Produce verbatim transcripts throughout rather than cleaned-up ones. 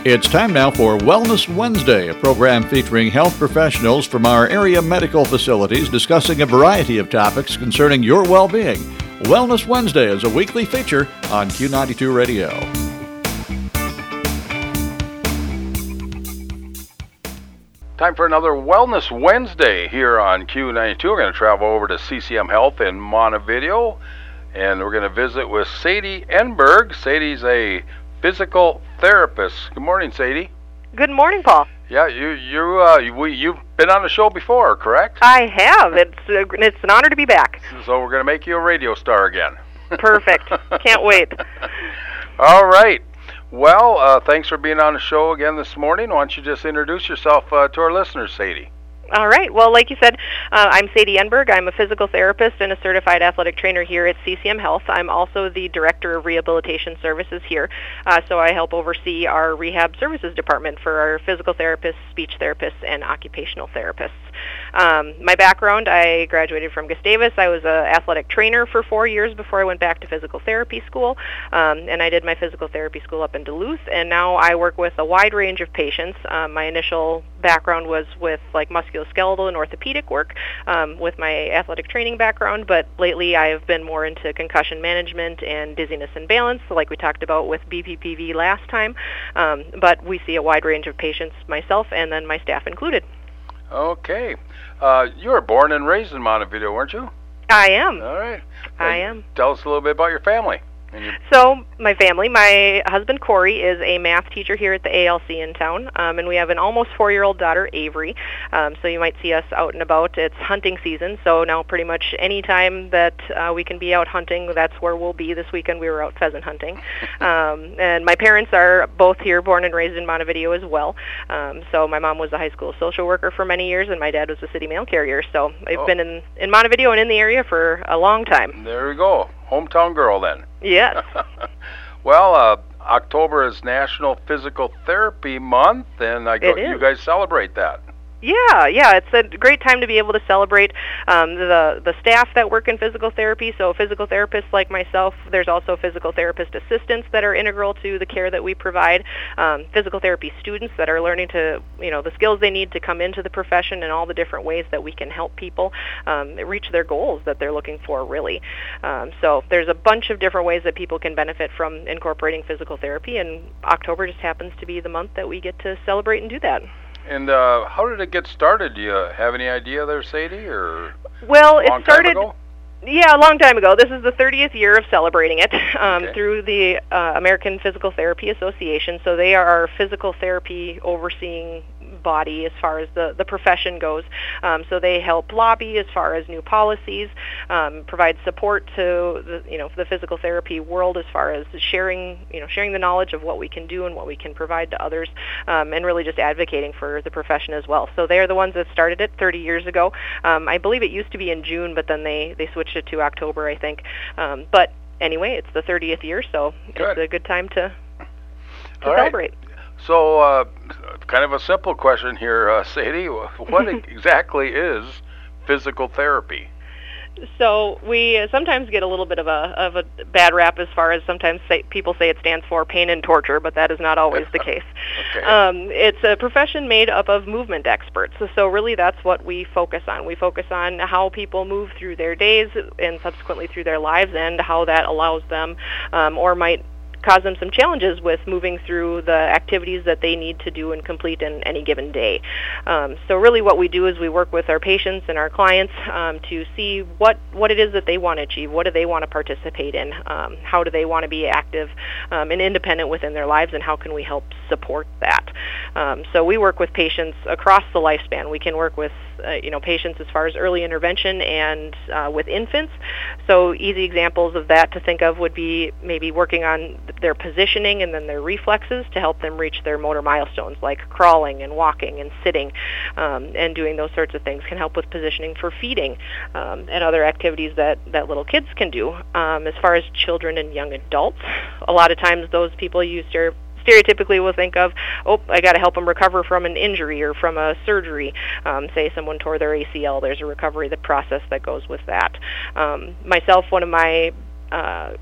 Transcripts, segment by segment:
It's time now for Wellness Wednesday, a program featuring health professionals from our area medical facilities discussing a variety of topics concerning your well-being. Wellness Wednesday is a weekly feature on Q ninety-two Radio. Time for another Wellness Wednesday here on Q ninety-two. We're going to travel over to C C M Health in Montevideo, and we're going to visit with Sadie Enberg. Sadie's a physical therapist. Good morning, Sadie. Good morning, Paul. Yeah, you you uh, we, you've been on the show before, correct? I have. It's uh, it's an honor to be back. So we're going to make you a radio star again. Perfect. Can't wait. All right. Well, uh, thanks for being on the show again this morning. Why don't you just introduce yourself uh, to our listeners, Sadie? All right. Well, like you said, uh, I'm Sadie Enberg. I'm a physical therapist and a certified athletic trainer here at C C M Health. I'm also the Director of Rehabilitation Services here, uh, so I help oversee our rehab services department for our physical therapists, speech therapists, and occupational therapists. Um, my background, I graduated from Gustavus. I was an athletic trainer for four years before I went back to physical therapy school, um, and I did my physical therapy school up in Duluth, and now I work with a wide range of patients. Um, my initial background was with like musculoskeletal and orthopedic work um, with my athletic training background, but lately I have been more into concussion management and dizziness and balance, like we talked about with B P P V last time, um, but we see a wide range of patients, myself and then my staff included. Okay. Uh, you were born and raised in Montevideo, weren't you? I am. All right. I Uh, am. Tell us a little bit about your family. And your... So, my family, my husband Corey is a math teacher here at the A L C in town, um, and we have an almost four-year-old daughter, Avery. Um, so you might see us out and about. It's hunting season, so now pretty much any time that uh, we can be out hunting, that's where we'll be. This weekend we were out pheasant hunting. Um, and my parents are both here, born and raised in Montevideo as well. Um, so my mom was a high school social worker for many years, and my dad was a city mail carrier. So I've Oh. been in, in Montevideo and in the area for a long time. There we go. Hometown girl then. Yes. Well, uh, October is National Physical Therapy Month, and I go, It is. you guys celebrate that. Yeah, yeah, it's a great time to be able to celebrate um, the the staff that work in physical therapy. So physical therapists like myself, there's also physical therapist assistants that are integral to the care that we provide. Um, physical therapy students that are learning to, you know, the skills they need to come into the profession and all the different ways that we can help people um, reach their goals that they're looking for, really. Um, so there's a bunch of different ways that people can benefit from incorporating physical therapy, and October just happens to be the month that we get to celebrate and do that. And uh, how did it get started? Do you have any idea there, Sadie, or Well, a long it started. time ago? Yeah, a long time ago. This is the thirtieth year of celebrating it um, Okay. through the uh, American Physical Therapy Association. So they are our physical therapy overseeing body as far as the, the profession goes. Um, so they help lobby as far as new policies, um, provide support to the, you know, the physical therapy world as far as sharing, you know, sharing the knowledge of what we can do and what we can provide to others, um, and really just advocating for the profession as well. So they're the ones that started it thirty years ago. Um, I believe it used to be in June, but then they, they switched it to October, I think. Um, but anyway, it's the thirtieth year, so Good. it's a good time to, to All right. celebrate. So, uh, kind of a simple question here, uh, Sadie. What exactly is physical therapy? So we uh, sometimes get a little bit of a of a bad rap as far as sometimes say, people say it stands for pain and torture, but that is not always the case. Okay. Um, it's a profession made up of movement experts. So, so really that's what we focus on. We focus on how people move through their days and subsequently through their lives, and how that allows them um, or might cause them some challenges with moving through the activities that they need to do and complete in any given day. Um, so really what we do is we work with our patients and our clients um, to see what, what it is that they want to achieve, what do they want to participate in, um, how do they want to be active um, and independent within their lives, and how can we help support that. Um, so we work with patients across the lifespan. We can work with uh, you know, patients as far as early intervention and uh, with infants. So easy examples of that to think of would be maybe working on their positioning and then their reflexes to help them reach their motor milestones, like crawling and walking and sitting, um, and doing those sorts of things can help with positioning for feeding um, and other activities that, that little kids can do. Um, as far as children and young adults, a lot of times those people use their stereotypically will think of, oh, I got to help them recover from an injury or from a surgery. Um, say someone tore their A C L, there's a recovery the process that goes with that. Um, myself, one of my uh,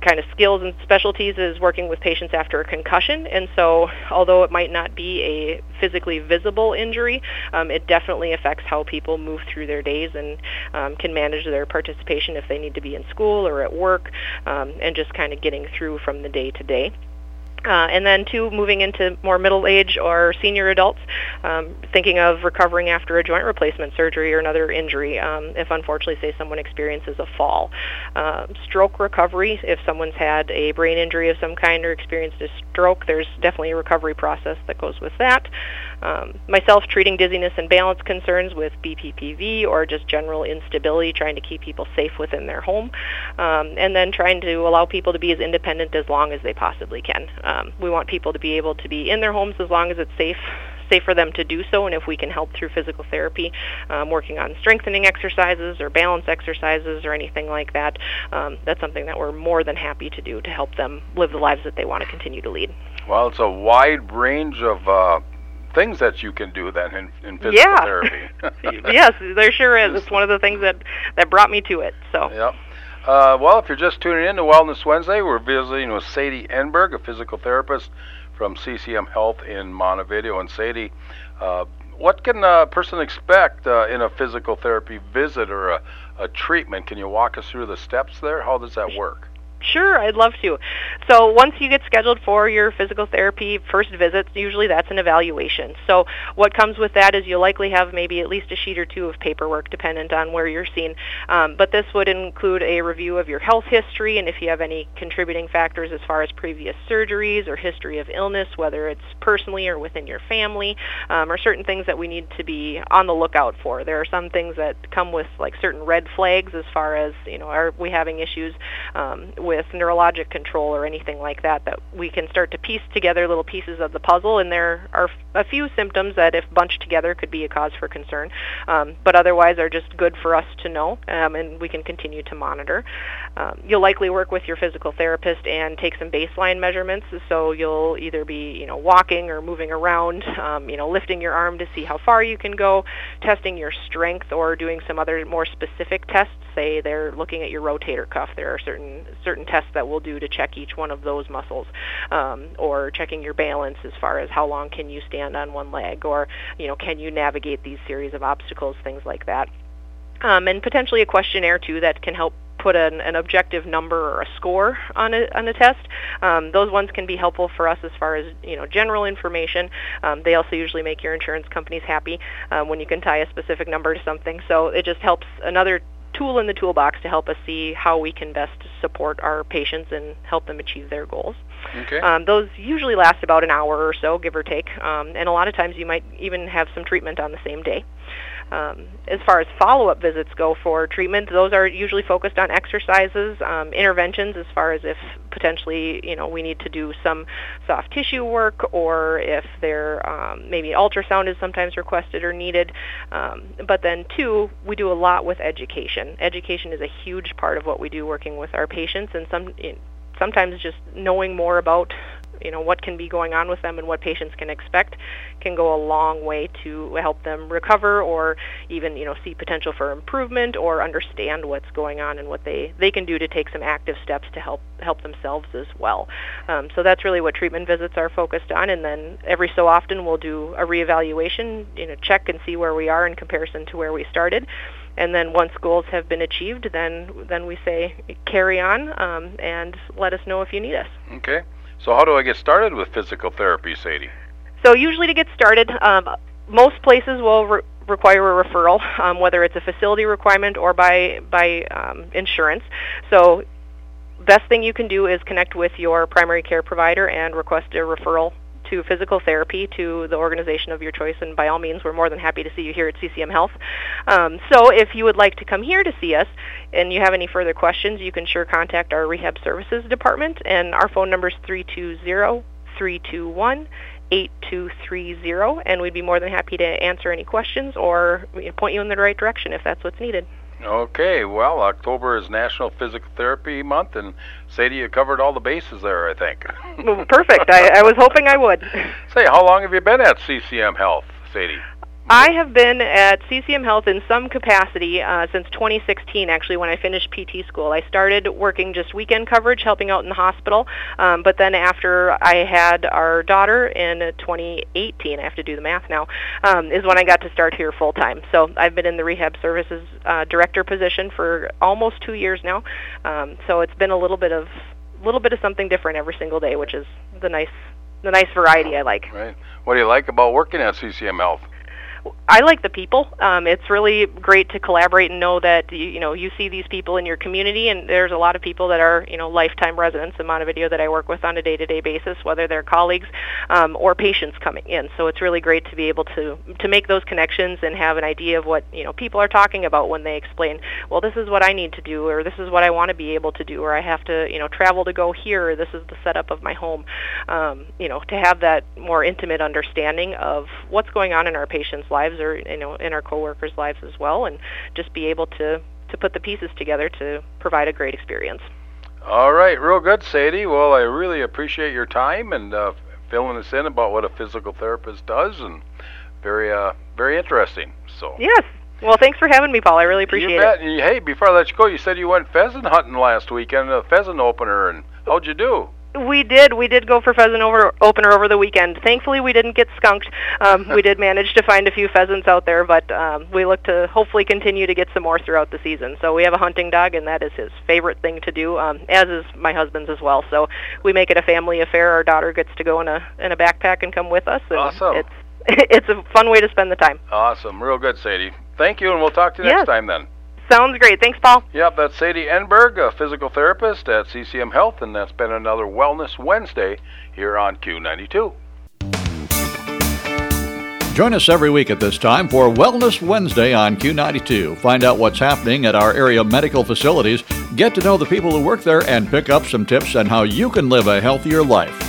kind of skills and specialties is working with patients after a concussion. And so although it might not be a physically visible injury, um, it definitely affects how people move through their days and um, can manage their participation if they need to be in school or at work, um, and just kind of getting through from the day to day. Uh, and then two, moving into more middle age or senior adults, um, thinking of recovering after a joint replacement surgery or another injury, um, if unfortunately, say, someone experiences a fall. Uh, stroke recovery, if someone's had a brain injury of some kind or experienced a stroke, there's definitely a recovery process that goes with that. Um, myself treating dizziness and balance concerns with B P P V or just general instability, trying to keep people safe within their home, um, and then trying to allow people to be as independent as long as they possibly can. Um, we want people to be able to be in their homes as long as it's safe safe for them to do so, and if we can help through physical therapy, um, working on strengthening exercises or balance exercises or anything like that, um, that's something that we're more than happy to do to help them live the lives that they want to continue to lead. Well, it's a wide range of uh, things that you can do then in, in physical yeah. therapy. Yes, there sure is. It's one of the things that, that brought me to it. So. Yep. Uh, well, if you're just tuning in to Wellness Wednesday, we're visiting with Sadie Enberg, a physical therapist from C C M Health in Montevideo. And Sadie, uh, what can a person expect uh, in a physical therapy visit or a, a treatment? Can you walk us through the steps there? How does that work? Sure, I'd love to. So once you get scheduled for your physical therapy first visit, usually that's an evaluation. So what comes with that is you'll likely have maybe at least a sheet or two of paperwork dependent on where you're seen. Um, but this would include a review of your health history and if you have any contributing factors as far as previous surgeries or history of illness, whether it's personally or within your family, um, or certain things that we need to be on the lookout for. There are some things that come with like certain red flags as far as, you know, are we having issues um, with with neurologic control or anything like that, that we can start to piece together little pieces of the puzzle, and there are a few symptoms that if bunched together could be a cause for concern, um, but otherwise are just good for us to know, um, and we can continue to monitor. Um, you'll likely work with your physical therapist and take some baseline measurements, so you'll either be, you know, walking or moving around, um, you know, lifting your arm to see how far you can go, testing your strength, or doing some other more specific tests. Say they're looking at your rotator cuff. There are certain certain tests that we'll do to check each one of those muscles, um, or checking your balance as far as how long can you stand on one leg, or, you know, can you navigate these series of obstacles, things like that. Um, and potentially a questionnaire too that can help put an, an objective number or a score on a on a test. Um, those ones can be helpful for us as far as, you know, general information. Um, they also usually make your insurance companies happy um, when you can tie a specific number to something. So it just helps, another tool in the toolbox to help us see how we can best support our patients and help them achieve their goals. Okay. Um, those usually last about an hour or so, give or take, um, and a lot of times you might even have some treatment on the same day. Um, as far as follow-up visits go for treatment, those are usually focused on exercises, um, interventions as far as if potentially, you know, we need to do some soft tissue work, or if there um, maybe ultrasound is sometimes requested or needed. Um, but then two, we do a lot with education. Education is a huge part of what we do working with our patients, and some sometimes just knowing more about, you know, what can be going on with them and what patients can expect can go a long way to help them recover, or even, you know, see potential for improvement, or understand what's going on and what they, they can do to take some active steps to help help themselves as well. Um, so that's really what treatment visits are focused on, and then every so often we'll do a reevaluation, you know, check and see where we are in comparison to where we started. And then once goals have been achieved, then then we say carry on, um, and let us know if you need us. Okay. So how do I get started with physical therapy, Sadie? So usually to get started, um, most places will re- require a referral, um, whether it's a facility requirement or by, by um, insurance. So best thing you can do is connect with your primary care provider and request a referral to physical therapy to the organization of your choice, and by all means, we're more than happy to see you here at C C M Health. Um, so if you would like to come here to see us and you have any further questions, you can sure contact our Rehab Services Department, and our phone number is three two zero, three two one, eight two three zero, and we'd be more than happy to answer any questions or point you in the right direction if that's what's needed. Okay, well, October is National Physical Therapy Month, and Sadie, you covered all the bases there, I think. Well, perfect. I, I was hoping I would. Say, how long have you been at C C M Health, Sadie? I have been at C C M Health in some capacity uh, since twenty sixteen, actually, when I finished P T school. I started working just weekend coverage, helping out in the hospital, um, but then after I had our daughter in twenty eighteen, I have to do the math now, um, is when I got to start here full-time. So I've been in the Rehab Services uh, Director position for almost two years now, um, so it's been a little bit of little bit of something different every single day, which is the nice, the nice variety I like. Right. What do you like about working at C C M Health? I like the people. Um, it's really great to collaborate and know that you, you know you see these people in your community, and there's a lot of people that are you know lifetime residents in Montevideo that I work with on a day-to-day basis, whether they're colleagues um, or patients coming in. So it's really great to be able to to make those connections and have an idea of what you know people are talking about when they explain, well, this is what I need to do, or this is what I want to be able to do, or I have to you know travel to go here, or this is the setup of my home. Um, you know, to have that more intimate understanding of what's going on in our patients' lives, or you know in our coworkers' lives as well, and just be able to to put the pieces together to provide a great experience. All right, real good, Sadie. Well, I really appreciate your time and uh, filling us in about what a physical therapist does, and very uh, very interesting. So yes. Well, thanks for having me, Paul. I really appreciate you bet. it. And hey, before I let you go, you said you went pheasant hunting last weekend, a pheasant opener, and how'd you do? We did. We did go for pheasant over, opener over the weekend. Thankfully, we didn't get skunked. Um, we did manage to find a few pheasants out there, but um, we look to hopefully continue to get some more throughout the season. So we have a hunting dog, and that is his favorite thing to do, um, as is my husband's as well. So we make it a family affair. Our daughter gets to go in a in a backpack and come with us. And awesome. It's it's a fun way to spend the time. Awesome. Real good, Sadie. Thank you, and we'll talk to you yes. next time then. Sounds great. Thanks, Paul. Yep, that's Sadie Enberg, a physical therapist at C C M Health, and that's been another Wellness Wednesday here on Q ninety-two. Join us every week at this time for Wellness Wednesday on Q ninety-two. Find out what's happening at our area medical facilities, get to know the people who work there, and pick up some tips on how you can live a healthier life.